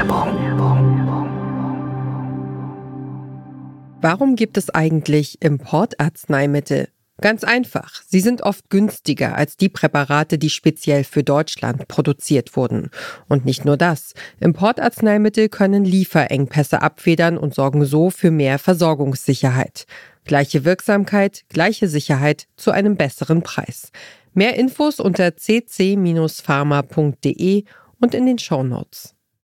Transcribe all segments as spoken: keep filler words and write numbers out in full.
Warum gibt es eigentlich Importarzneimittel? Ganz einfach, sie sind oft günstiger als die Präparate, die speziell für Deutschland produziert wurden. Und nicht nur das, Importarzneimittel können Lieferengpässe abfedern und sorgen so für mehr Versorgungssicherheit. Gleiche Wirksamkeit, gleiche Sicherheit zu einem besseren Preis. Mehr Infos unter c c Bindestrich pharma punkt d e und in den Shownotes.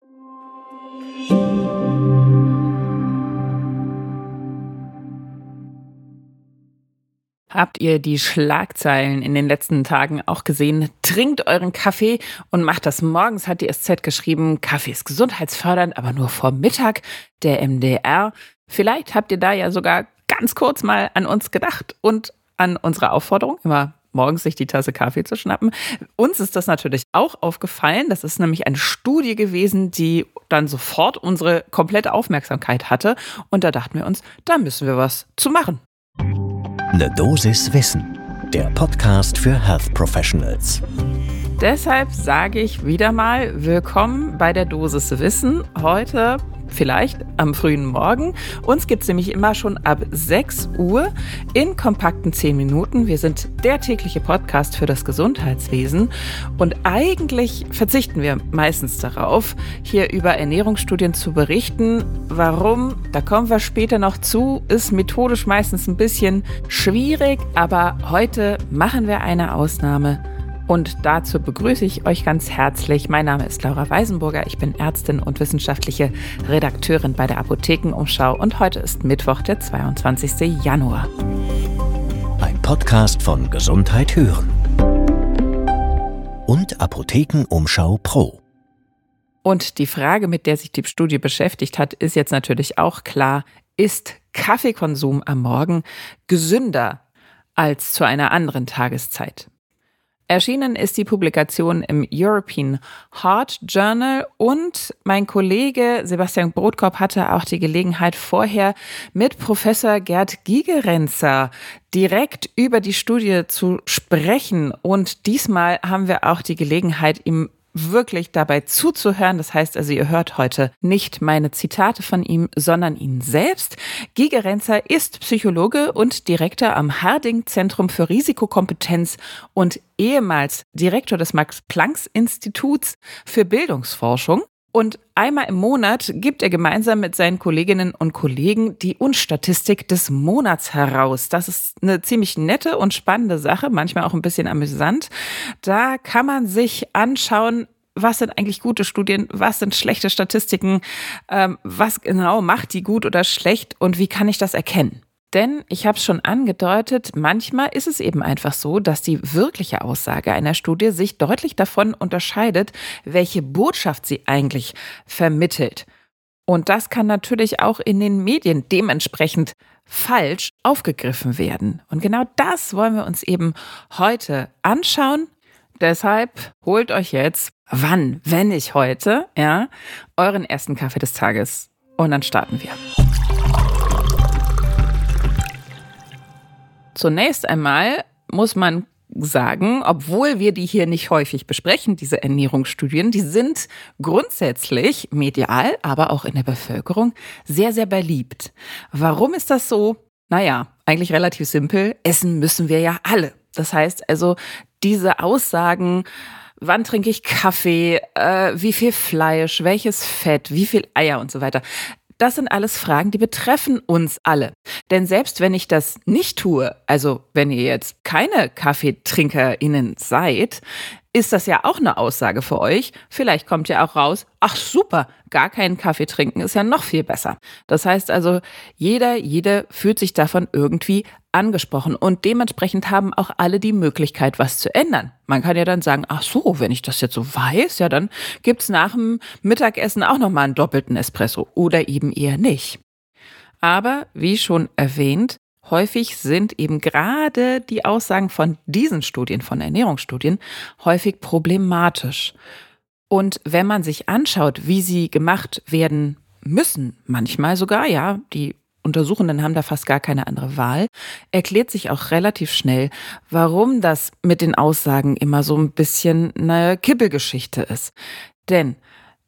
Habt ihr die Schlagzeilen in den letzten Tagen auch gesehen? Trinkt euren Kaffee und macht das morgens, hat die S Z geschrieben. Kaffee ist gesundheitsfördernd, aber nur vor Mittag. Der M D R. Vielleicht habt ihr da ja sogar ganz kurz mal an uns gedacht und an unsere Aufforderung, immer morgens sich die Tasse Kaffee zu schnappen. Uns ist das natürlich auch aufgefallen. Das ist nämlich eine Studie gewesen, die dann sofort unsere komplette Aufmerksamkeit hatte. Und da dachten wir uns, da müssen wir was zu machen. Eine Dosis Wissen, der Podcast für Health Professionals. Deshalb sage ich wieder mal willkommen bei der Dosis Wissen. Heute vielleicht am frühen Morgen. Uns gibt es nämlich immer schon ab sechs Uhr in kompakten zehn Minuten. Wir sind der tägliche Podcast für das Gesundheitswesen. Und eigentlich verzichten wir meistens darauf, hier über Ernährungsstudien zu berichten. Warum? Da kommen wir später noch zu. Ist methodisch meistens ein bisschen schwierig, aber heute machen wir eine Ausnahme. Und dazu begrüße ich euch ganz herzlich. Mein Name ist Laura Weisenburger. Ich bin Ärztin und wissenschaftliche Redakteurin bei der Apothekenumschau. Und heute ist Mittwoch, der zweiundzwanzigster Januar. Ein Podcast von Gesundheit hören und Apothekenumschau Pro. Und die Frage, mit der sich die Studie beschäftigt hat, ist jetzt natürlich auch klar: Ist Kaffeekonsum am Morgen gesünder als zu einer anderen Tageszeit? Erschienen ist die Publikation im European Heart Journal und mein Kollege Sebastian Brodkorb hatte auch die Gelegenheit, vorher mit Professor Gerd Gigerenzer direkt über die Studie zu sprechen. Und diesmal haben wir auch die Gelegenheit, ihm wirklich dabei zuzuhören. Das heißt also, ihr hört heute nicht meine Zitate von ihm, sondern ihn selbst. Gigerenzer ist Psychologe und Direktor am Harding-Zentrum für Risikokompetenz und ehemals Direktor des Max-Planck-Instituts für Bildungsforschung. Und einmal im Monat gibt er gemeinsam mit seinen Kolleginnen und Kollegen die Unstatistik des Monats heraus. Das ist eine ziemlich nette und spannende Sache, manchmal auch ein bisschen amüsant. Da kann man sich anschauen, was sind eigentlich gute Studien, was sind schlechte Statistiken, ähm, was genau macht die gut oder schlecht und wie kann ich das erkennen? Denn, ich habe es schon angedeutet, manchmal ist es eben einfach so, dass die wirkliche Aussage einer Studie sich deutlich davon unterscheidet, welche Botschaft sie eigentlich vermittelt. Und das kann natürlich auch in den Medien dementsprechend falsch aufgegriffen werden. Und genau das wollen wir uns eben heute anschauen. Deshalb holt euch jetzt, wann, wenn nicht heute, ja, euren ersten Kaffee des Tages. Und dann starten wir. Zunächst einmal muss man sagen, obwohl wir die hier nicht häufig besprechen, diese Ernährungsstudien, die sind grundsätzlich medial, aber auch in der Bevölkerung sehr, sehr beliebt. Warum ist das so? Naja, eigentlich relativ simpel. Essen müssen wir ja alle. Das heißt also, diese Aussagen, wann trinke ich Kaffee, äh, wie viel Fleisch, welches Fett, wie viel Eier und so weiter, das sind alles Fragen, die betreffen uns alle. Denn selbst wenn ich das nicht tue, also wenn ihr jetzt keine KaffeetrinkerInnen seid, ist das ja auch eine Aussage für euch. Vielleicht kommt ja auch raus, ach super, gar keinen Kaffee trinken ist ja noch viel besser. Das heißt also, jeder, jede fühlt sich davon irgendwie angesprochen und dementsprechend haben auch alle die Möglichkeit, was zu ändern. Man kann ja dann sagen, ach so, wenn ich das jetzt so weiß, ja, dann gibt's nach dem Mittagessen auch nochmal einen doppelten Espresso oder eben eher nicht. Aber wie schon erwähnt, häufig sind eben gerade die Aussagen von diesen Studien, von Ernährungsstudien, häufig problematisch. Und wenn man sich anschaut, wie sie gemacht werden müssen, manchmal sogar, ja, die Untersuchenden haben da fast gar keine andere Wahl, erklärt sich auch relativ schnell, warum das mit den Aussagen immer so ein bisschen eine Kippelgeschichte ist. Denn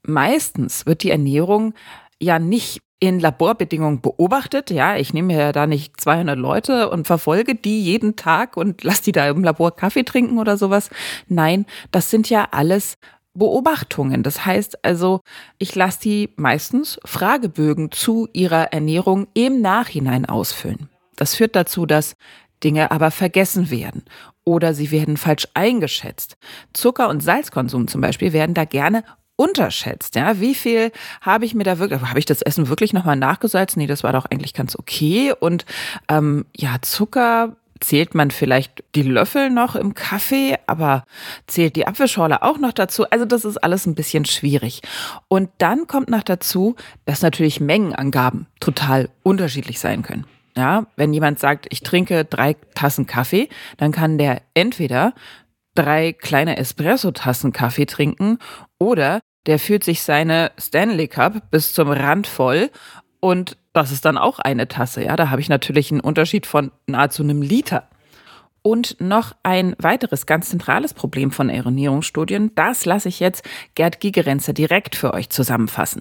meistens wird die Ernährung ja nicht in Laborbedingungen beobachtet. Ja, ich nehme ja da nicht zweihundert Leute und verfolge die jeden Tag und lasse die da im Labor Kaffee trinken oder sowas. Nein, das sind ja alles Beobachtungen. Das heißt also, ich lasse die meistens Fragebögen zu ihrer Ernährung im Nachhinein ausfüllen. Das führt dazu, dass Dinge aber vergessen werden oder sie werden falsch eingeschätzt. Zucker- und Salzkonsum zum Beispiel werden da gerne unterschätzt. Ja, wie viel habe ich mir da wirklich, habe ich das Essen wirklich nochmal nachgesalzen? Nee, das war doch eigentlich ganz okay. Und ähm, ja, Zucker zählt man vielleicht die Löffel noch im Kaffee, aber zählt die Apfelschorle auch noch dazu? Also das ist alles ein bisschen schwierig. Und dann kommt noch dazu, dass natürlich Mengenangaben total unterschiedlich sein können. Ja, wenn jemand sagt, ich trinke drei Tassen Kaffee, dann kann der entweder drei kleine Espresso-Tassen Kaffee trinken oder der fühlt sich seine Stanley Cup bis zum Rand voll und das ist dann auch eine Tasse. Ja, da habe ich natürlich einen Unterschied von nahezu einem Liter. Und noch ein weiteres ganz zentrales Problem von Ernährungsstudien, das lasse ich jetzt Gerd Gigerenzer direkt für euch zusammenfassen.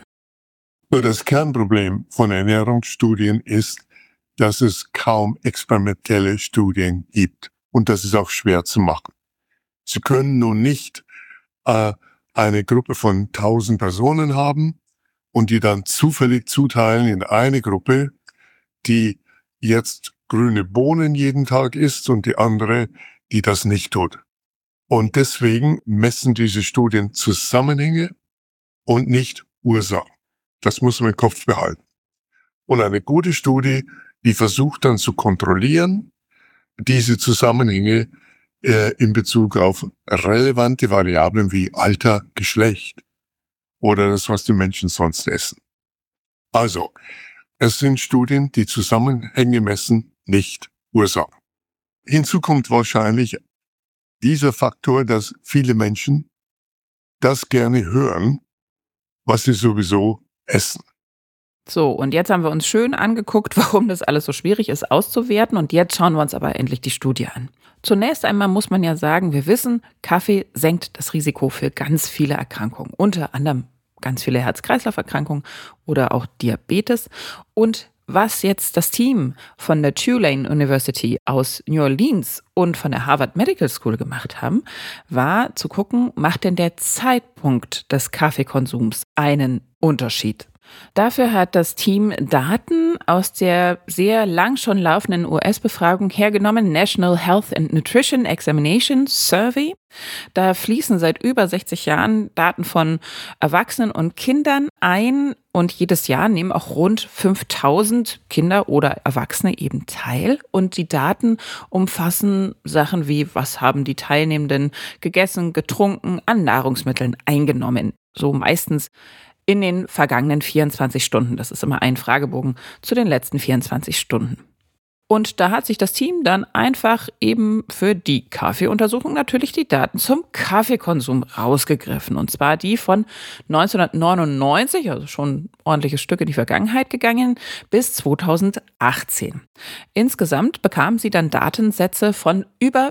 Das Kernproblem von Ernährungsstudien ist, dass es kaum experimentelle Studien gibt und das ist auch schwer zu machen. Sie können nun nicht äh, eine Gruppe von tausend Personen haben und die dann zufällig zuteilen in eine Gruppe, die jetzt grüne Bohnen jeden Tag isst und die andere, die das nicht tut. Und deswegen messen diese Studien Zusammenhänge und nicht Ursachen. Das muss man im Kopf behalten. Und eine gute Studie, die versucht dann zu kontrollieren, diese Zusammenhänge in Bezug auf relevante Variablen wie Alter, Geschlecht oder das, was die Menschen sonst essen. Also, es sind Studien, die Zusammenhänge messen, nicht Ursachen. Hinzu kommt wahrscheinlich dieser Faktor, dass viele Menschen das gerne hören, was sie sowieso essen. So, und jetzt haben wir uns schön angeguckt, warum das alles so schwierig ist auszuwerten. Und jetzt schauen wir uns aber endlich die Studie an. Zunächst einmal muss man ja sagen, wir wissen, Kaffee senkt das Risiko für ganz viele Erkrankungen. Unter anderem ganz viele Herz-Kreislauf-Erkrankungen oder auch Diabetes. Und was jetzt das Team von der Tulane University aus New Orleans und von der Harvard Medical School gemacht haben, war zu gucken, macht denn der Zeitpunkt des Kaffeekonsums einen Unterschied? Dafür hat das Team Daten aus der sehr lang schon laufenden U S-Befragung hergenommen, National Health and Nutrition Examination Survey. Da fließen seit über sechzig Jahren Daten von Erwachsenen und Kindern ein und jedes Jahr nehmen auch rund fünftausend Kinder oder Erwachsene eben teil. Und die Daten umfassen Sachen wie, was haben die Teilnehmenden gegessen, getrunken, an Nahrungsmitteln eingenommen. So meistens in den vergangenen vierundzwanzig Stunden. Das ist immer ein Fragebogen zu den letzten vierundzwanzig Stunden. Und da hat sich das Team dann einfach eben für die Kaffeeuntersuchung natürlich die Daten zum Kaffeekonsum rausgegriffen. Und zwar die von neunzehnhundertneunundneunzig, also schon ein ordentliches Stück in die Vergangenheit gegangen, bis zweitausendachtzehn. Insgesamt bekamen sie dann Datensätze von über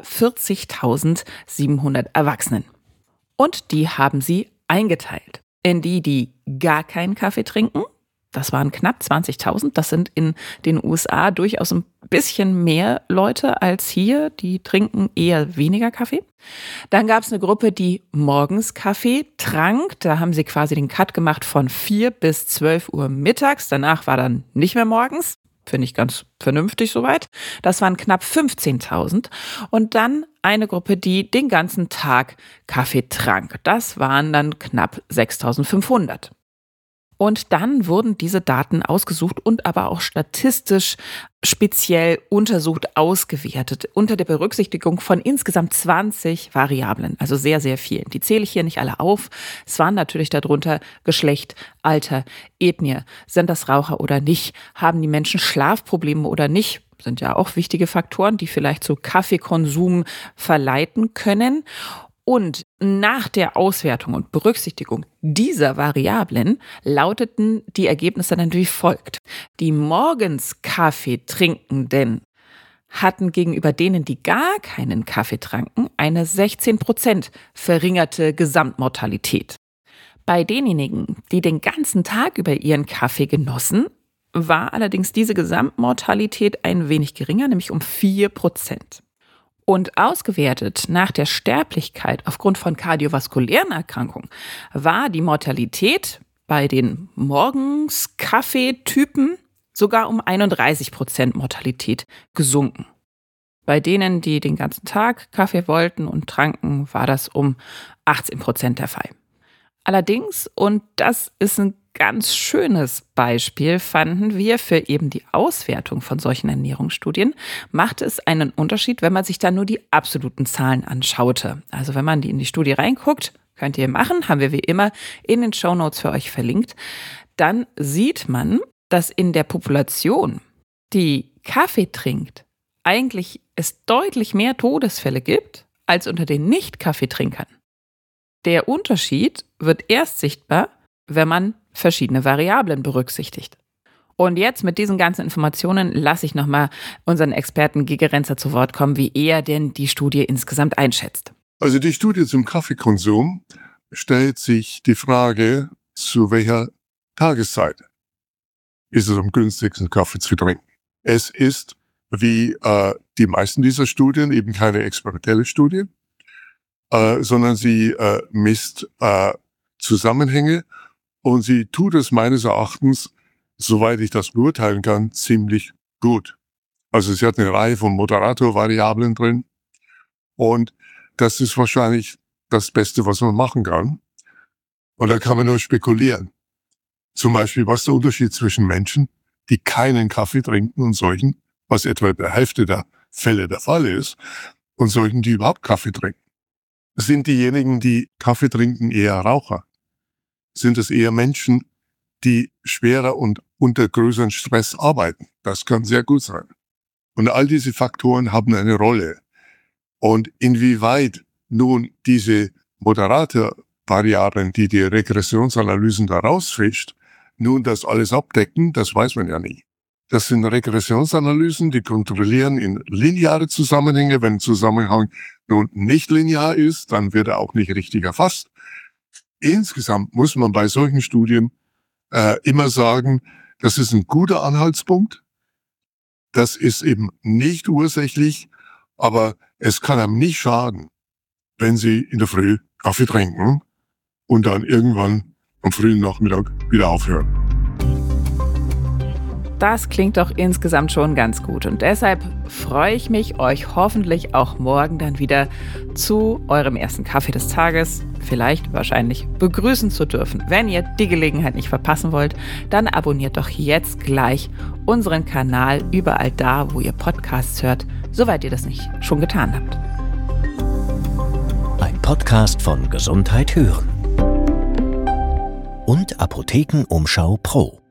vierzigtausendsiebenhundert Erwachsenen. Und die haben sie eingeteilt in die, die gar keinen Kaffee trinken. Das waren knapp zwanzigtausend. Das sind in den U S A durchaus ein bisschen mehr Leute als hier. Die trinken eher weniger Kaffee. Dann gab es eine Gruppe, die morgens Kaffee trank. Da haben sie quasi den Cut gemacht von vier bis zwölf Uhr mittags. Danach war dann nicht mehr morgens. Finde ich ganz vernünftig soweit. Das waren knapp fünfzehntausend. Und dann eine Gruppe, die den ganzen Tag Kaffee trank. Das waren dann knapp sechstausendfünfhundert. Und dann wurden diese Daten ausgesucht und aber auch statistisch speziell untersucht, ausgewertet, unter der Berücksichtigung von insgesamt zwanzig Variablen, also sehr, sehr vielen. Die zähle ich hier nicht alle auf. Es waren natürlich darunter Geschlecht, Alter, Ethnie, sind das Raucher oder nicht, haben die Menschen Schlafprobleme oder nicht, sind ja auch wichtige Faktoren, die vielleicht zu Kaffeekonsum verleiten können. Und nach der Auswertung und Berücksichtigung dieser Variablen lauteten die Ergebnisse dann wie folgt. Die morgens Kaffee trinkenden hatten gegenüber denen, die gar keinen Kaffee tranken, eine sechzehn Prozent verringerte Gesamtmortalität. Bei denjenigen, die den ganzen Tag über ihren Kaffee genossen, war allerdings diese Gesamtmortalität ein wenig geringer, nämlich um vier Prozent. Und ausgewertet nach der Sterblichkeit aufgrund von kardiovaskulären Erkrankungen war die Mortalität bei den Morgens-Kaffeetypen sogar um einunddreißig Prozent Mortalität gesunken. Bei denen, die den ganzen Tag Kaffee wollten und tranken, war das um achtzehn Prozent der Fall. Allerdings, und das ist ein ganz schönes Beispiel, fanden wir für eben die Auswertung von solchen Ernährungsstudien, machte es einen Unterschied, wenn man sich dann nur die absoluten Zahlen anschaute. Also wenn man die in die Studie reinguckt, könnt ihr machen, haben wir wie immer in den Shownotes für euch verlinkt, dann sieht man, dass in der Population, die Kaffee trinkt, eigentlich es deutlich mehr Todesfälle gibt als unter den Nicht-Kaffeetrinkern. Der Unterschied wird erst sichtbar, wenn man verschiedene Variablen berücksichtigt. Und jetzt mit diesen ganzen Informationen lasse ich nochmal unseren Experten Gigi Renzer zu Wort kommen, wie er denn die Studie insgesamt einschätzt. Also die Studie zum Kaffeekonsum stellt sich die Frage, zu welcher Tageszeit ist es am günstigsten, Kaffee zu trinken. Es ist, wie äh, die meisten dieser Studien, eben keine experimentelle Studie, äh, sondern sie äh, misst äh, Zusammenhänge und sie tut es meines Erachtens, soweit ich das beurteilen kann, ziemlich gut. Also sie hat eine Reihe von Moderatorvariablen drin und das ist wahrscheinlich das Beste, was man machen kann. Und da kann man nur spekulieren. Zum Beispiel, was der Unterschied zwischen Menschen, die keinen Kaffee trinken und solchen, was etwa in der Hälfte der Fälle der Fall ist, und solchen, die überhaupt Kaffee trinken. Sind diejenigen, die Kaffee trinken, eher Raucher? Sind es eher Menschen, die schwerer und unter größeren Stress arbeiten? Das kann sehr gut sein. Und all diese Faktoren haben eine Rolle. Und inwieweit nun diese Moderatorvariablen, die die Regressionsanalysen da rausfischt, nun das alles abdecken, das weiß man ja nie. Das sind Regressionsanalysen, die kontrollieren in lineare Zusammenhänge. Wenn ein Zusammenhang nun nicht linear ist, dann wird er auch nicht richtig erfasst. Insgesamt muss man bei solchen Studien äh, immer sagen, das ist ein guter Anhaltspunkt. Das ist eben nicht ursächlich, aber es kann einem nicht schaden, wenn Sie in der Früh Kaffee trinken und dann irgendwann am frühen Nachmittag wieder aufhören. Das klingt doch insgesamt schon ganz gut und deshalb freue ich mich, euch hoffentlich auch morgen dann wieder zu eurem ersten Kaffee des Tages, vielleicht wahrscheinlich begrüßen zu dürfen. Wenn ihr die Gelegenheit nicht verpassen wollt, dann abonniert doch jetzt gleich unseren Kanal überall da, wo ihr Podcasts hört, soweit ihr das nicht schon getan habt. Ein Podcast von Gesundheit hören und Apothekenumschau Pro.